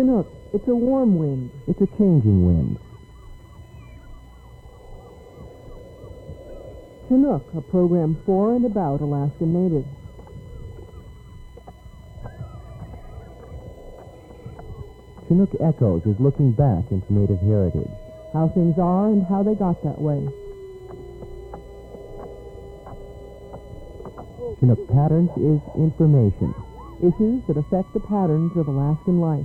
Chinook, it's a warm wind. It's a changing wind. Chinook, a program for and about Alaskan natives. Chinook Echoes is looking back into Native heritage. How things are and how they got that way. Chinook Patterns is information. Issues that affect the patterns of Alaskan life.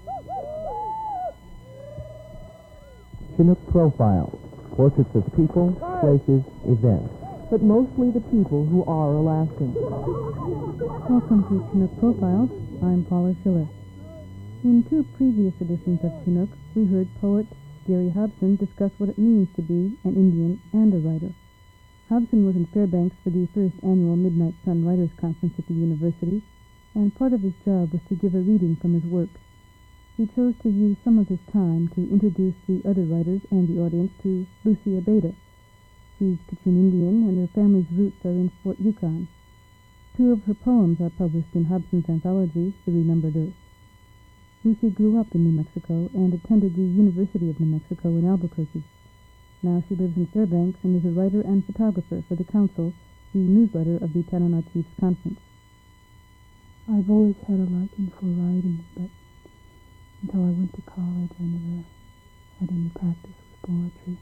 Chinook Profiles. Portraits of people, places, events. But mostly the people who are Alaskans. Welcome to Chinook Profiles. I'm Paula Schiller. In two previous editions of Chinook, we heard poet Gary Hobson discuss what it means to be an Indian and a writer. Hobson was in Fairbanks for the first annual Midnight Sun Writers Conference at the university, and part of his job was to give a reading from his work. He chose to use some of his time to introduce the other writers and the audience to Lucy Abeyta. She's Kachin Indian, and her family's roots are in Fort Yukon. Two of her poems are published in Hobson's anthology, The Remembered Earth. Lucy grew up in New Mexico and attended the University of New Mexico in Albuquerque. Now she lives in Fairbanks and is a writer and photographer for the Council, the newsletter of the Tanana Chiefs Conference. I've always had a liking for writing, but until I went to college, I never had any practice with poetry.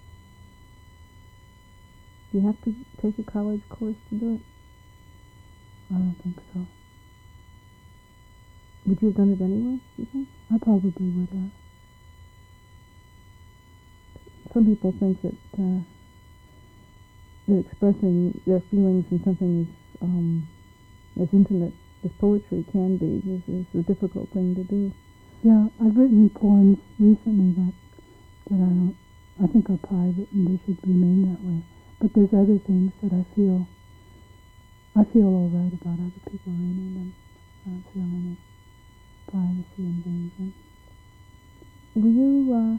Do you have to take a college course to do it? I don't think so. Would you have done it anyway, do you think? I probably would have. Some people think that expressing their feelings in something as intimate as poetry can be is a difficult thing to do. Yeah, I've written poems recently that I think are private and they should remain that way. But there's other things that I feel all right about other people reading them. I don't feel any privacy invasion. Were you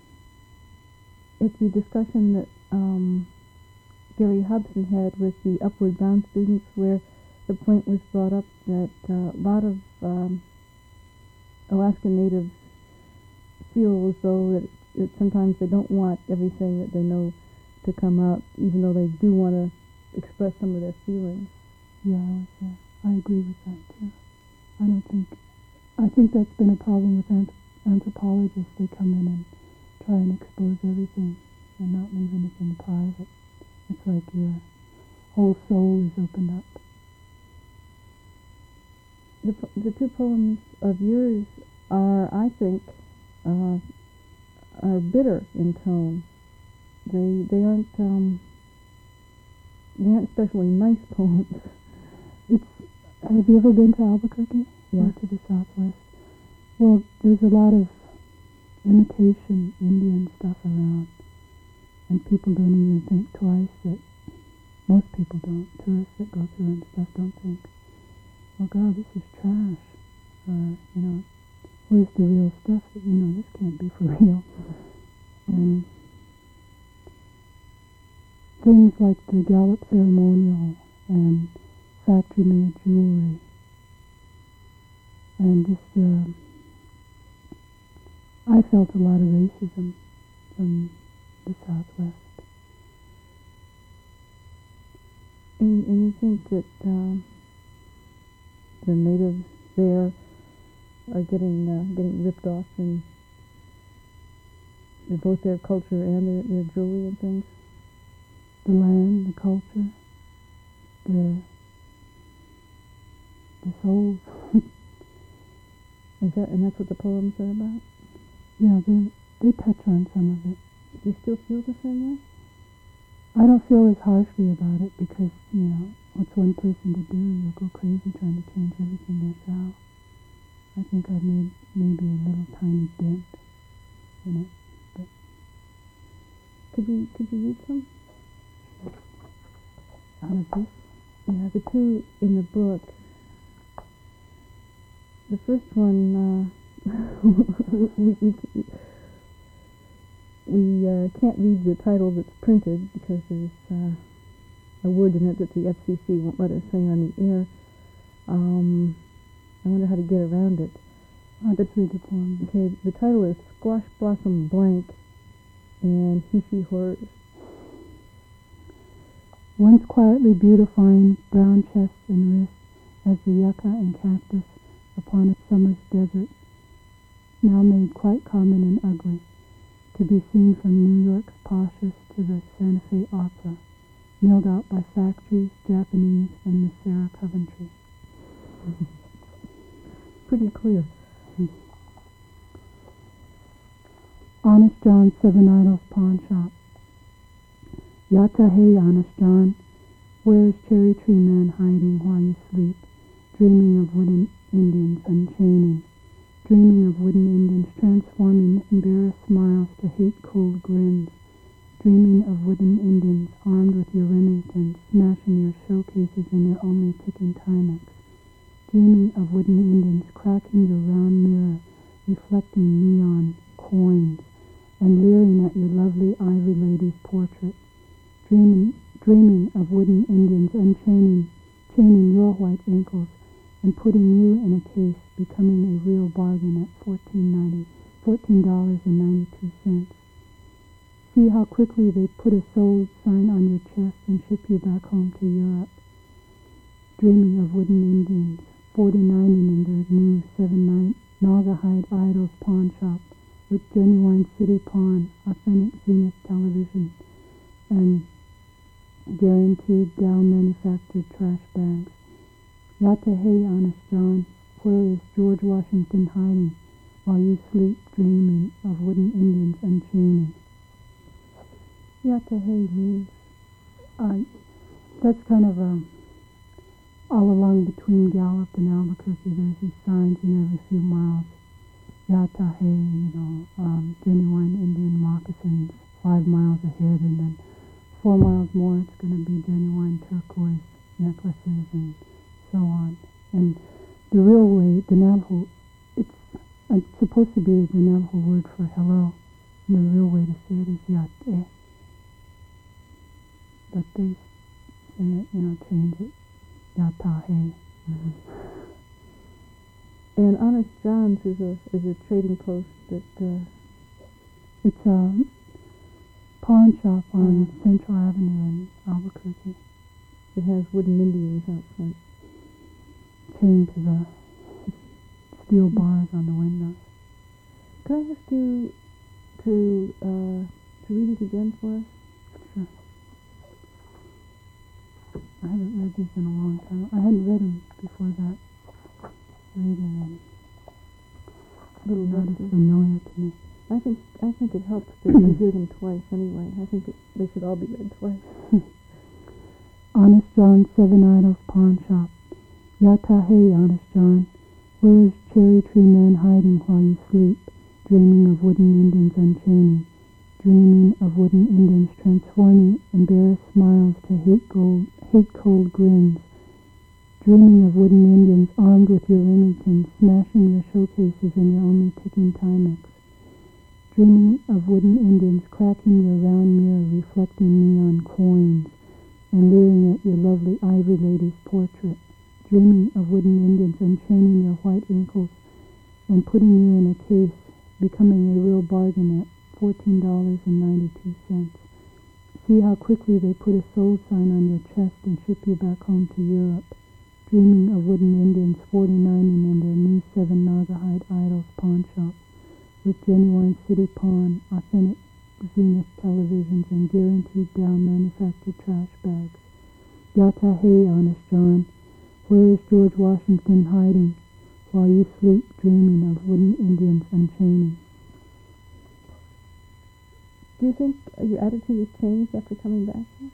at the discussion that Gary Hobson had with the Upward Bound students, where the point was brought up that a lot of Alaskan natives feel as though that sometimes they don't want everything that they know to come out, even though they do want to express some of their feelings? Yeah, I agree with that too. I think that's been a problem with anthropologists. They come in and try and expose everything and not leave anything private. It's like your whole soul is opened up. The two poems of yours are, I think, are bitter in tone. They aren't especially nice poems. Have you ever been to Albuquerque? Yeah. Or to the southwest? Well, there's a lot of imitation Indian stuff around, and people don't even think twice that most people don't. Tourists that go through and stuff don't think, oh God, this is trash. Or, where's the real stuff? This can't be for real. And things like the Gallup ceremonial and factory-made jewelry and just I felt a lot of racism from the Southwest. And you think that the natives there are getting ripped off in both their culture and their jewelry and things? The land, the culture, the soul. And that's what the poems are about? Yeah, they touch on some of it. Do you still feel the same way? I don't feel as harshly about it because, what's one person to do? You'll go crazy trying to change everything yourself. I think I've made maybe a little tiny dent in it. But could you read some? Out of this? Yeah, the two in the book. The first one, we can't read the title that's printed because there's a word in it that the FCC won't let us say on the air. I wonder how to get around it. Let's read the poem. Okay, the title is Squash Blossom Blank and He-She Horrors. Once quietly beautifying brown chests and wrists as the yucca and cactus upon a summer's desert, now made quite common and ugly, to be seen from New York's poshest to the Santa Fe Opera, milled out by factories, Japanese, and Miss Sarah Coventry. Pretty clear. Honest John's Seven Idols Pawn Shop. Yatta hey, Honest John, where is Cherry Tree Man hiding while you sleep, dreaming of wooden Indians unchaining, dreaming of wooden Indians transforming embarrassed smiles to hate-cold grins, dreaming of wooden Indians armed with your Remingtons, smashing your showcases in your only ticking Timex, dreaming of wooden Indians cracking your round mirror, reflecting neon coins, and leering at your lovely ivory lady's portrait, dreaming of wooden Indians chaining your white ankles and putting you in a case, becoming a real bargain at $14.92. See how quickly they put a sold sign on your chest and ship you back home to Europe. Dreaming of wooden Indians, 49ing in their new 7-night Naugahyde Idols pawn shop with genuine city pawn, authentic Zenith television, and guaranteed Dow manufactured trash bags. Yatta hey, Honest John, where is George Washington hiding while you sleep dreaming of wooden Indians unchaining? Yatta hey means, that's kind of all along between Gallup and Albuquerque, there's these signs in every few miles. Yatta hey, genuine Indian moccasins 5 miles ahead, and then 4 miles more it's going to be genuine turquoise necklaces and so on. And the real way, the Navajo, it's supposed to be the Navajo word for hello. And the real way to say it is yate. But they say it, change it. Yatahe. Mm-hmm. And Honest John's is a trading post that it's a pawn shop on Central Avenue in Albuquerque. It has wooden Indians out front, chained to the steel bars on the windows. Could I ask you to read it again for us? Sure. I haven't read these in a long time. I hadn't read them before that reading, and not as familiar to me. I think it helps to hear them twice anyway. I think they should all be read twice. Honest John's Seven Idols Pawn Shop. Yatta hey, Honest John, where is Cherry Tree Man hiding while you sleep, dreaming of wooden Indians unchaining, dreaming of wooden Indians transforming embarrassed smiles to hate-cold grins, dreaming of wooden Indians armed with your Remingtons, smashing your showcases in your only ticking Timex, dreaming of wooden Indians cracking your round mirror reflecting neon coins and leering at your lovely ivory lady's portrait, dreaming of wooden Indians unchaining your white ankles and putting you in a case, becoming a real bargain at $14.92. See how quickly they put a sold sign on your chest and ship you back home to Europe, dreaming of wooden Indians 49ing in their new 7 Naugahyde Idols pawn shop with genuine city pawn, authentic Zenith televisions, and guaranteed Dow manufactured trash bags. Yatta hey, Honest John, where is George Washington hiding while you sleep dreaming of wooden Indians unchaining? Do you think your attitude has changed after coming back here?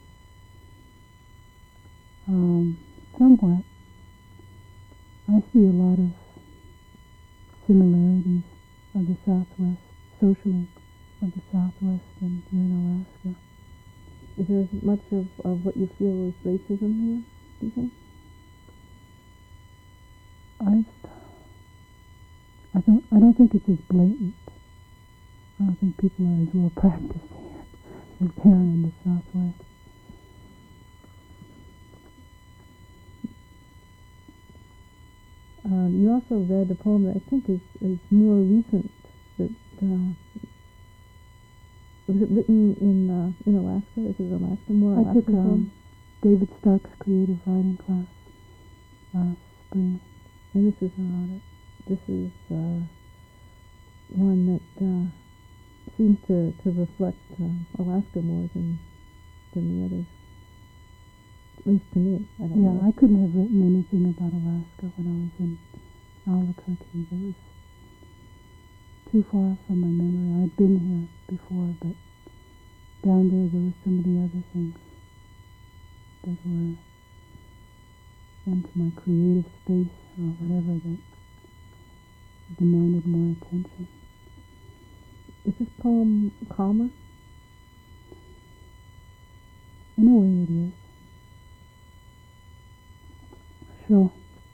Somewhat. I see a lot of similarities of the Southwest, socially, of the Southwest and here in Alaska. Is there much of what you feel is racism here, do you think? I don't think it's as blatant. I don't think people are as well practiced here as they are in the Southwest. You also read a poem that I think is more recent. That was it written in Alaska? Is it Alaska? More Alaskan I took poem? David Stark's creative writing class last spring. And this is one that seems to reflect Alaska more than the others. At least to me. I don't know. I couldn't have written anything about Alaska when I was in Albuquerque. It was too far from my memory. I'd been here before, but down there were so many other things that were into my creative space or whatever that demanded more attention. Is this poem calmer? In a way it is. Sure.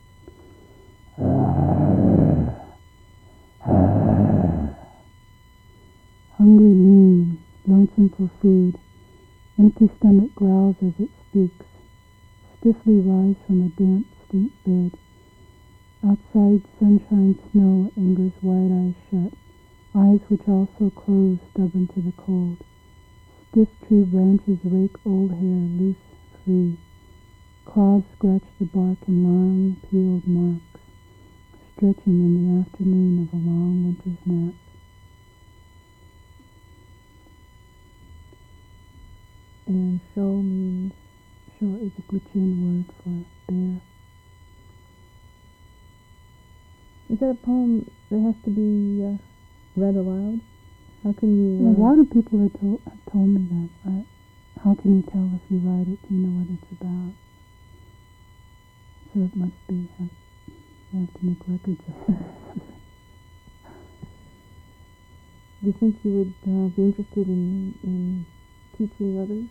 Hungry loon, lonesome for food, empty stomach growls as it speaks, stiffly rise from a damp, stink bed. Outside, sunshine, snow, anger's wide eyes shut, eyes which also close, stubborn to the cold. Stiff tree branches rake old hair loose, free. Claws scratch the bark in long, peeled marks, stretching in the afternoon of a long winter's nap. And show means? Show is a Gwich'in word for bear. Is that a poem that has to be read aloud? How can you... A lot of people have told me that. How can you tell if you write it? Do you know what it's about? So it must be, you have to make records of it. Do you think you would be interested in teaching others?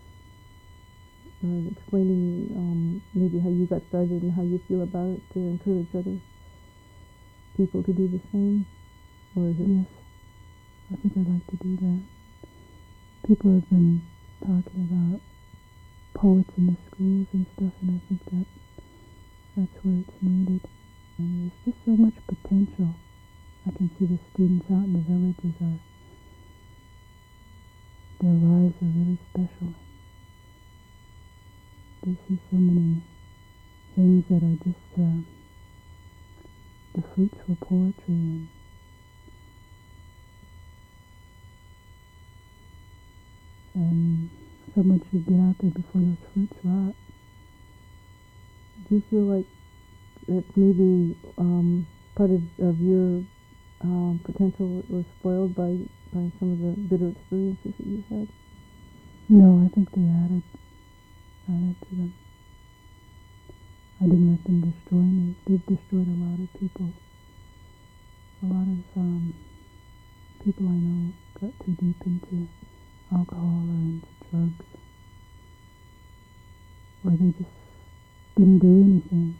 Explaining maybe how you got started and how you feel about it to encourage other people to do the same? Or is it... Yes, I think I'd like to do that. People have been talking about poets in the schools and stuff, and I think that's where it's needed. And there's just so much potential. I can see the students out in the villages their lives are really special. They see so many things that are just the fruits for poetry, and someone should get out there before those fruits rot. Do you feel like that maybe part of your potential was spoiled by some of the bitter experiences that you've had? No, I think they added to them. I didn't let them destroy me. They've destroyed a lot of people. A lot of people I know got too deep into alcohol or into drugs, or they just didn't do anything.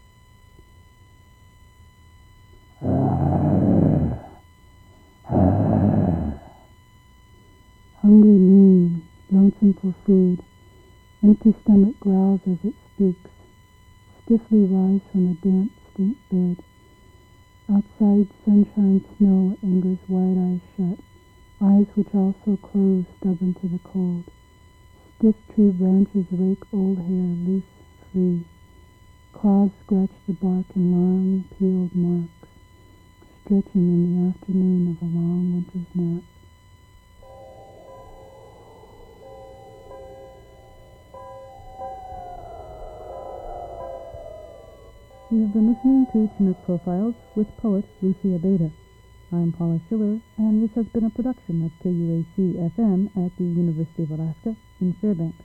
Hungry loon, lonesome for food, empty stomach growls as it speaks, stiffly rise from a damp, stink bed. Outside, sunshine, snow, anger's wide eyes shut, eyes which also close, stubborn to the cold. Stiff tree branches rake old hair loose, free. Claws scratch the bark in long, peeled marks, stretching in the afternoon of a long winter's nap. You have been listening to Chinook Profiles with poet Lucy Abeyta. I'm Paula Schiller, and this has been a production of KUAC-FM at the University of Alaska in Fairbanks.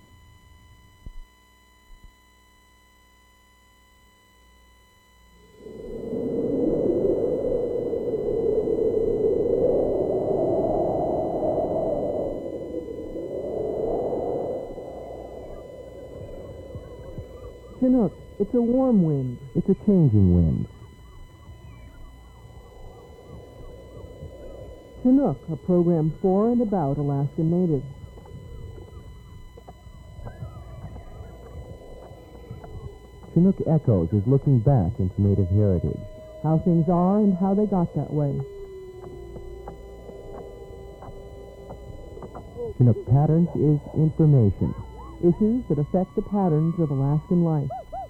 Chinook, it's a warm wind. It's a changing wind. Chinook, a program for and about Alaskan natives. Chinook Echoes is looking back into Native heritage. how things are and how they got that way. Chinook Patterns is information. Issues that affect the patterns of Alaskan life.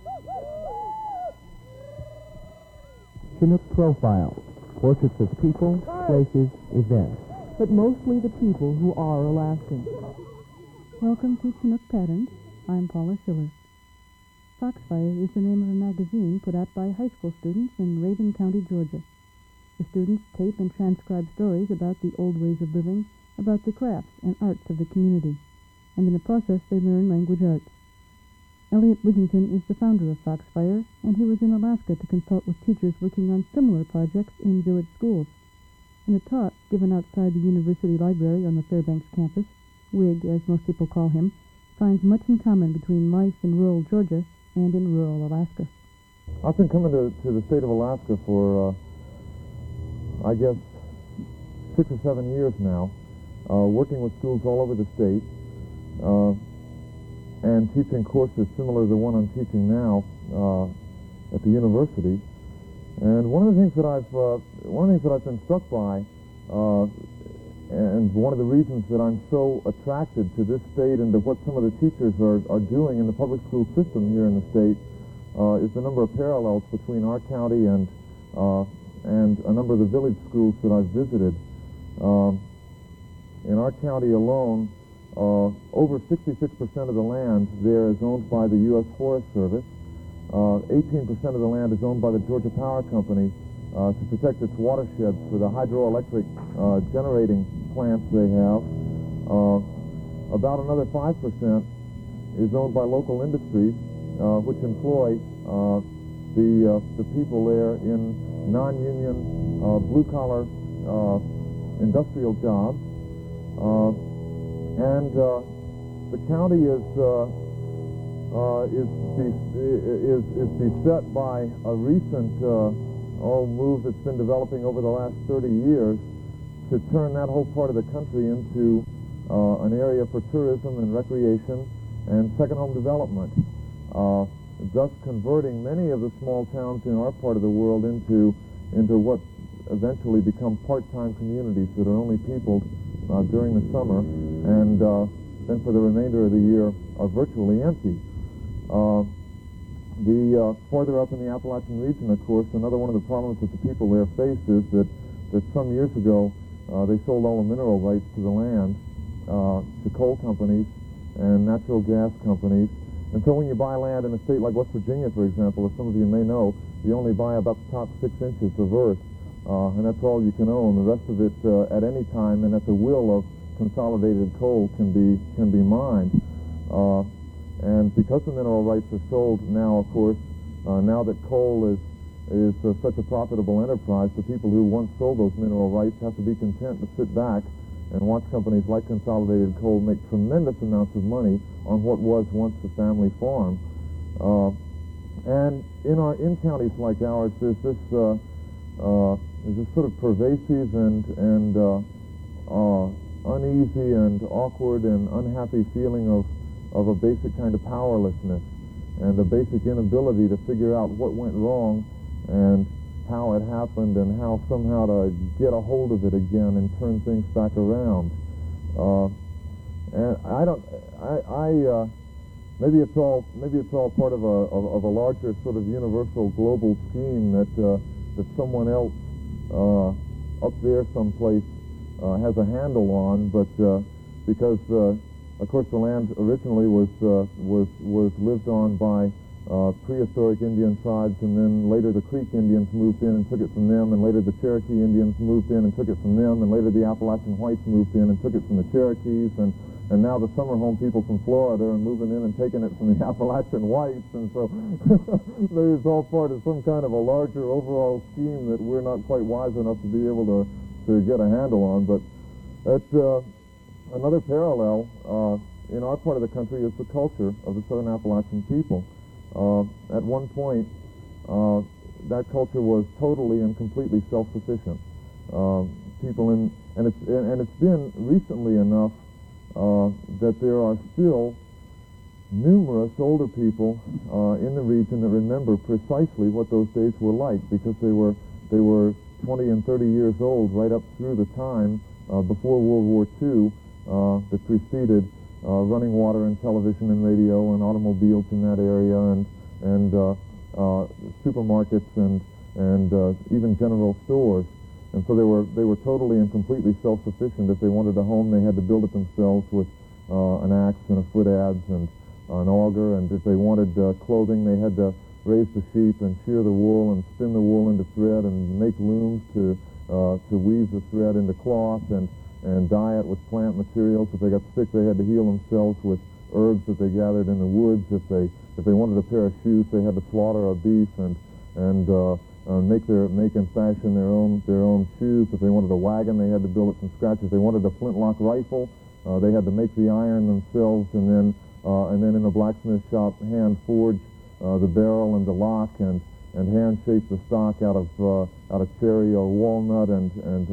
Chinook Profiles, portraits of people, places, events. But mostly the people who are Alaskans. Welcome to Chinook Patterns. I'm Paula Schiller. Foxfire is the name of a magazine put out by high school students in Raven County, Georgia. The students tape and transcribe stories about the old ways of living, about the crafts and arts of the community, and in the process they learn language arts. Elliot Wigington is the founder of Foxfire, and he was in Alaska to consult with teachers working on similar projects in village schools. In a talk given outside the university library on the Fairbanks campus, Wig, as most people call him, finds much in common between life in rural Georgia and in rural Alaska. I've been coming to the state of Alaska for, I guess, 6 or 7 years now, working with schools all over the state, and teaching courses similar to the one I'm teaching now at the university. And one of the things that I've been struck by, and one of the reasons that I'm so attracted to this state and to what some of the teachers are doing in the public school system here in the state, is the number of parallels between our county and a number of the village schools that I've visited. In our county alone, over 66% of the land there is owned by the U.S. Forest Service. 18% of the land is owned by the Georgia Power Company to protect its watersheds for the hydroelectric generating plants they have. About another 5% is owned by local industries, which employ the people there in non-union, blue-collar industrial jobs. And the county is beset by a recent move that's been developing over the last 30 years to turn that whole part of the country into an area for tourism and recreation and second home development, thus converting many of the small towns in our part of the world into what eventually become part-time communities that are only peopled during the summer, and then for the remainder of the year are virtually empty. Farther up in the Appalachian region, of course, another one of the problems that the people there face is that some years ago they sold all the mineral rights to the land to coal companies and natural gas companies. And so when you buy land in a state like West Virginia, for example, as some of you may know, you only buy about the top 6 inches of earth, and that's all you can own. The rest of it, at any time and at the will of Consolidated Coal, can be mined. And because the mineral rights are sold now, of course, now that coal is such a profitable enterprise, the people who once sold those mineral rights have to be content to sit back and watch companies like Consolidated Coal make tremendous amounts of money on what was once a family farm. And in counties like ours, there's this sort of pervasive and uneasy and awkward and unhappy feeling of a basic kind of powerlessness and a basic inability to figure out what went wrong and how it happened and how somehow to get a hold of it again and turn things back around. And maybe it's all part of a larger sort of universal global scheme that someone else up there someplace has a handle on, but because of course the land originally was lived on by prehistoric Indian tribes, and then later the Creek Indians moved in and took it from them, and later the Cherokee Indians moved in and took it from them, and later the Appalachian Whites moved in and took it from the Cherokees, and now the summer home people from Florida are moving in and taking it from the Appalachian Whites, and so there's all part of some kind of a larger overall scheme that we're not quite wise enough to be able to get a handle on. But that's another parallel in our part of the country is the culture of the Southern Appalachian people. At one point, that culture was totally and completely self-sufficient. It's been recently enough that there are still numerous older people in the region that remember precisely what those days were like, because they were 20 and 30 years old right up through the time before World War II that preceded running water and television and radio and automobiles in that area, and supermarkets and even general stores. And so they were totally and completely self-sufficient. If they wanted a home, they had to build it themselves with an axe and a foot adze and an auger. And if they wanted clothing, they had to raise the sheep and shear the wool and spin the wool into thread and make looms to weave the thread into cloth and dye it with plant materials. If they got sick, they had to heal themselves with herbs that they gathered in the woods. If they wanted a pair of shoes, they had to slaughter a beef and make and fashion their own shoes. If they wanted a wagon, they had to build it from scratch. If they wanted a flintlock rifle, they had to make the iron themselves, and then in a blacksmith shop hand forge the barrel and the lock, and hand shape the stock out of cherry or walnut, and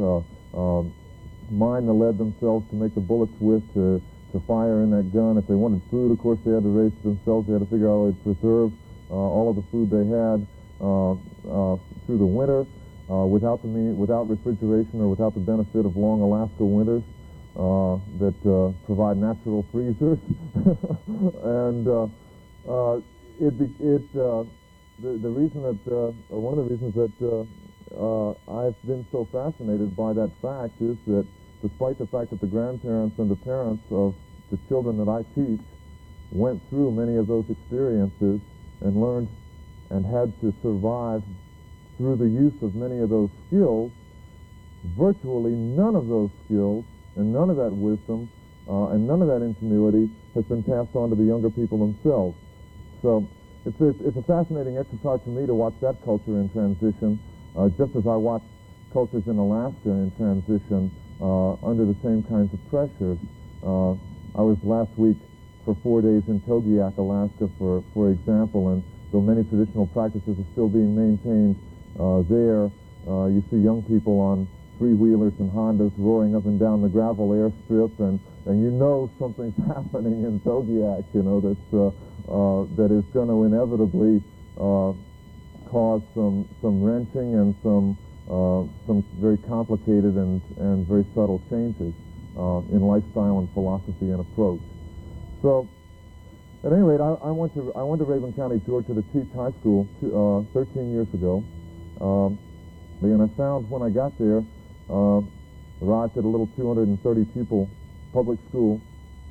mine the lead themselves to make the bullets with to fire in that gun. If they wanted food, of course, they had to raise it themselves. They had to figure out how they'd preserve all of the food they had through the winter without refrigeration or without the benefit of long Alaska winters that provide natural freezers. And the reason that one of the reasons that I've been so fascinated by that fact is that despite the fact that the grandparents and the parents of the children that I teach went through many of those experiences and learned and had to survive through the use of many of those skills, virtually none of those skills and none of that wisdom and none of that ingenuity has been passed on to the younger people themselves. So it's a fascinating exercise for me to watch that culture in transition, just as I watch cultures in Alaska in transition under the same kinds of pressures. I was last week for 4 days in Togiak, Alaska, for example, and though many traditional practices are still being maintained there, you see young people on three-wheelers and Hondas roaring up and down the gravel airstrip, and you know something's happening in Togiak, you know, that is going to inevitably cause some wrenching and some very complicated and very subtle changes in lifestyle and philosophy and approach. So, at any rate, I went to Raven County, Georgia, to teach high school 13 years ago, and I found when I got there, arrived at a little 230 pupil public school,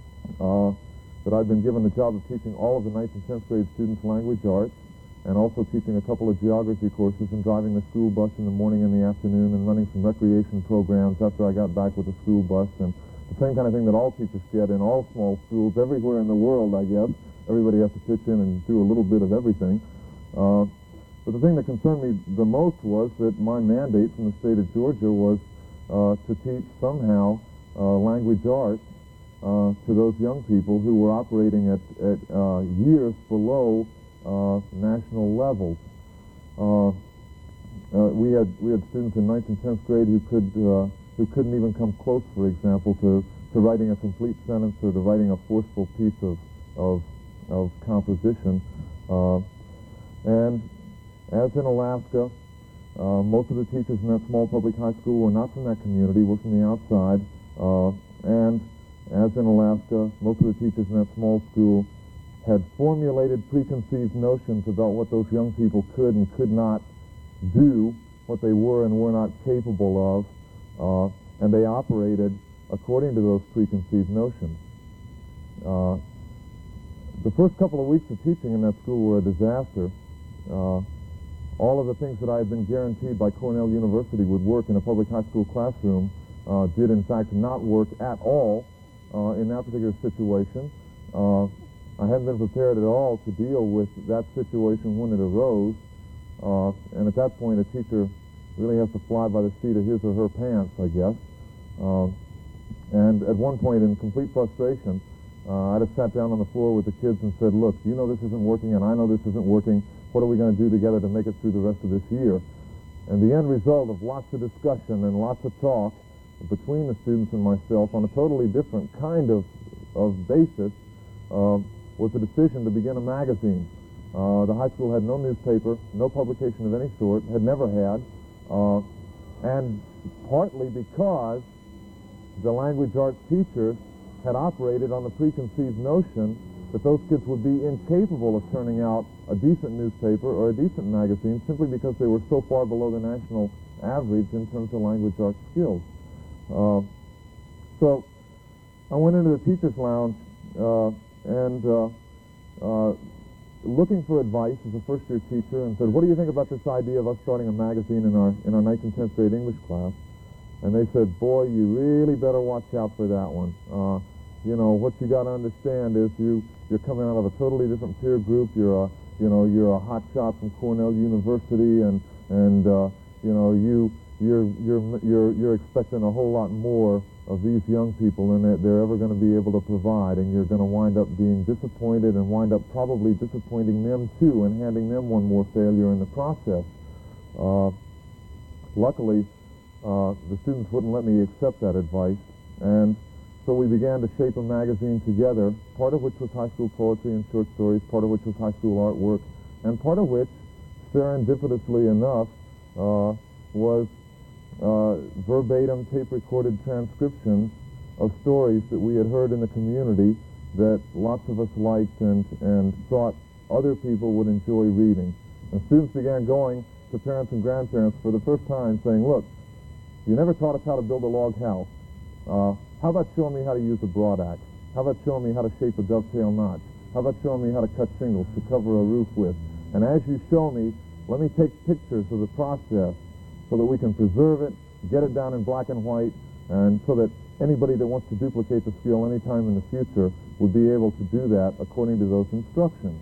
that I'd been given the job of teaching all of the 9th and 10th grade students language arts, and also teaching a couple of geography courses, and driving the school bus in the morning and the afternoon, and running some recreation programs after I got back with the school bus, and the same kind of thing that all teachers get in all small schools everywhere in the world, I guess. Everybody has to pitch in and do a little bit of everything. But the thing that concerned me the most was that my mandate from the state of Georgia was to teach somehow language arts to those young people who were operating at years below national levels. We had students in 9th and 10th grade who couldn't even come close, for example, to writing a complete sentence or to writing a forceful piece of composition. And as in Alaska, most of the teachers in that small public high school were not from that community, were from the outside. And as in Alaska, most of the teachers in that small school had formulated preconceived notions about what those young people could and could not do, what they were and were not capable of, and they operated according to those preconceived notions. The first couple of weeks of teaching in that school were a disaster. All of the things that I had been guaranteed by Cornell University would work in a public high school classroom did in fact not work at all in that particular situation. I hadn't been prepared at all to deal with that situation when it arose, and at that point a teacher really has to fly by the seat of his or her pants, I guess. And at one point, in complete frustration, I just sat down on the floor with the kids and said, look, you know this isn't working, and I know this isn't working. What are we going to do together to make it through the rest of this year? And the end result of lots of discussion and lots of talk between the students and myself on a totally different kind of basis was the decision to begin a magazine. The high school had no newspaper, no publication of any sort, had never had, and partly because the language arts teachers had operated on the preconceived notion that those kids would be incapable of turning out a decent newspaper or a decent magazine simply because they were so far below the national average in terms of language arts skills. So I went into the teacher's lounge and looking for advice as a first-year teacher, and said, "What do you think about this idea of us starting a magazine in our 9th and 10th grade English class?" And they said, "Boy, you really better watch out for that one. You know, what you got to understand is you're coming out of a totally different peer group. You're a hot shot from Cornell University, and you know, you're expecting a whole lot more of these young people than they're ever going to be able to provide, and you're going to wind up being disappointed and wind up probably disappointing them too and handing them one more failure in the process." Luckily, the students wouldn't let me accept that advice, and so we began to shape a magazine together, part of which was high school poetry and short stories, part of which was high school artwork, and part of which, serendipitously enough, was verbatim tape-recorded transcriptions of stories that we had heard in the community that lots of us liked and thought other people would enjoy reading. And students began going to parents and grandparents for the first time saying, "Look, you never taught us how to build a log house. How about showing me how to use a broad axe? How about showing me how to shape a dovetail notch? How about showing me how to cut shingles to cover a roof with? And as you show me, let me take pictures of the process so that we can preserve it, get it down in black and white, and so that anybody that wants to duplicate the skill anytime in the future would be able to do that according to those instructions."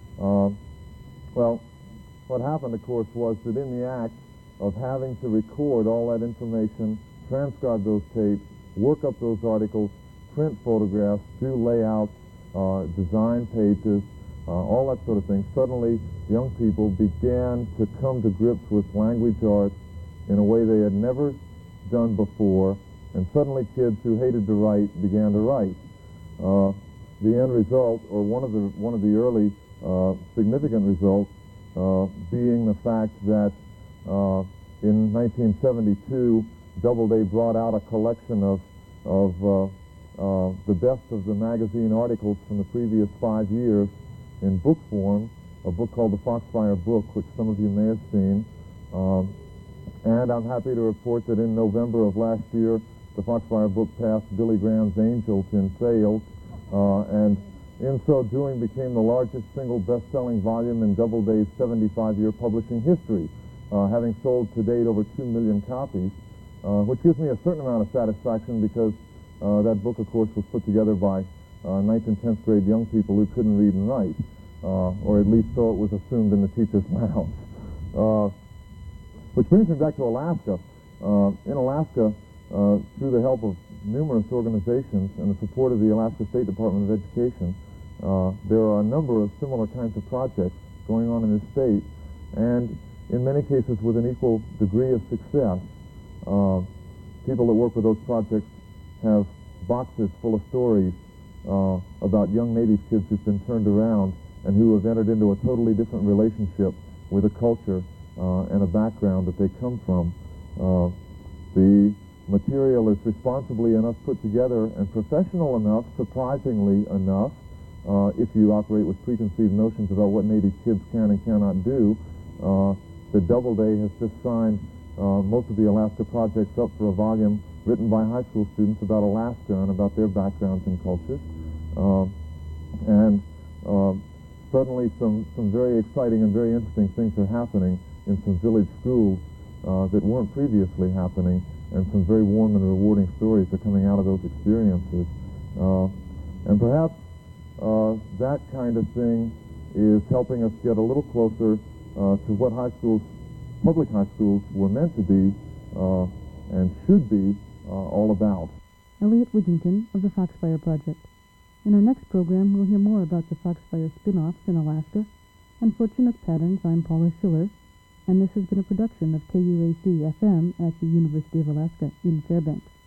Well, what happened, of course, was that in the act of having to record all that information, transcribe those tapes, work up those articles, print photographs, do layouts, design pages, all that sort of thing, suddenly young people began to come to grips with language arts in a way they had never done before, and suddenly kids who hated to write began to write. The end result, or one of the early significant results, being the fact that in 1972, Doubleday brought out a collection of the best of the magazine articles from the previous 5 years in book form, a book called the Foxfire Book, which some of you may have seen. And I'm happy to report that in November of last year, the Foxfire Book passed Billy Graham's Angels in sales, and in so doing became the largest single best-selling volume in Doubleday's 75-year publishing history, having sold to date over 2 million copies, which gives me a certain amount of satisfaction because that book, of course, was put together by 9th and 10th grade young people who couldn't read and write, or at least so it was assumed in the teacher's lounge. Which brings me back to Alaska. In Alaska, through the help of numerous organizations and the support of the Alaska State Department of Education, there are a number of similar kinds of projects going on in the state, and in many cases with an equal degree of success. People that work with those projects have boxes full of stories about young Native kids who've been turned around and who have entered into a totally different relationship with a culture and a background that they come from. The material is responsibly enough put together and professional enough, surprisingly enough, if you operate with preconceived notions about what Native kids can and cannot do, that Doubleday has just signed most of the Alaska projects up for a volume written by high school students about Alaska and about their backgrounds and cultures. Suddenly some very exciting and very interesting things are happening in some village schools that weren't previously happening, and some very warm and rewarding stories are coming out of those experiences. And perhaps that kind of thing is helping us get a little closer to what high schools, public high schools, were meant to be and should be all about. Elliot Widgington of the Foxfire Project. In our next program, we'll hear more about the Foxfire spin-offs in Alaska. And for Chinook Patterns, I'm Paula Schiller, and this has been a production of KUAC-FM at the University of Alaska in Fairbanks.